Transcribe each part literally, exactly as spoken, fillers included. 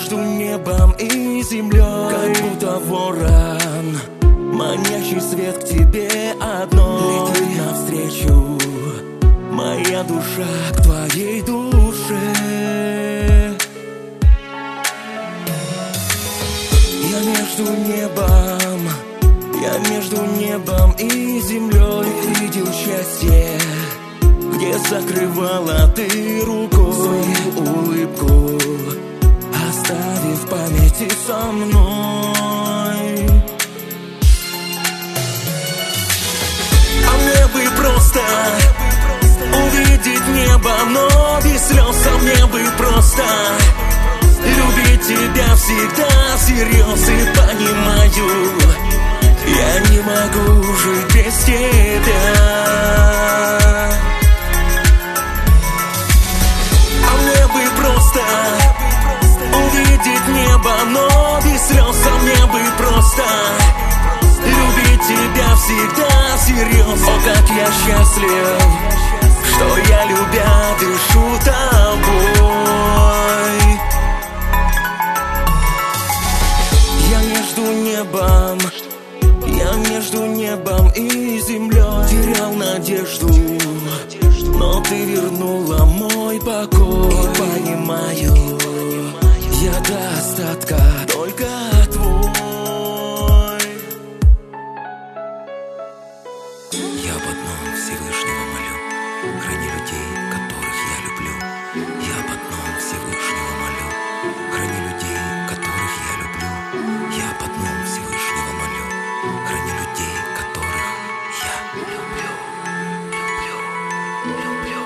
между небом и землей, как будто ворон, манящий свет к тебе одной. Летит навстречу моя душа к твоей душе. Я между небом, я между небом и землей видел счастье, где закрывала ты рукой свою улыбку, оставив в памяти со мной. А мне бы просто увидеть небо, но без слез. А мне бы просто любить тебя всегда всерьез. И понимаю, я не могу жить без тебя. А мне бы просто увидеть небо, но без слез. А мне бы просто любить тебя всегда всерьез. О, как я счастлив, что я, любя, дышу тобой. Я между небом, я между небом и землей терял надежду, но ты вернула мой покой. И понимаю, я до остатка только твой. Я об одном Всевышнего молю: храни людей, которых я люблю. Я об одном Всевышнего молю: храни людей, которых я люблю. Я об одном Всевышнего молю: храни людей, которых я люблю. Люблю, люблю.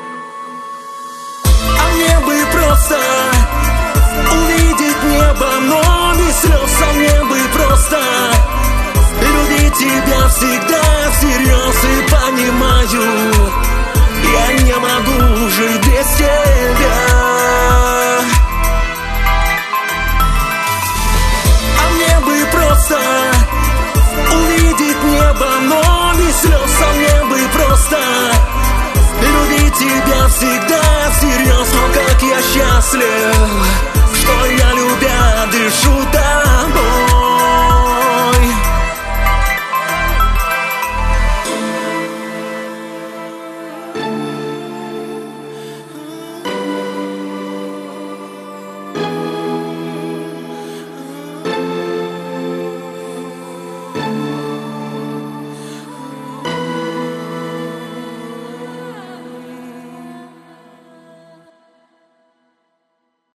А мне бы просто увидеть небо, но без слез. А мне бы просто любить тебя всегда всерьез. И понимаю, я не могу жить без тебя. А мне бы просто увидеть небо, но без слез. А мне бы просто любить тебя всегда всерьез. Но как я счастлив, что я, любя, дышу тобой.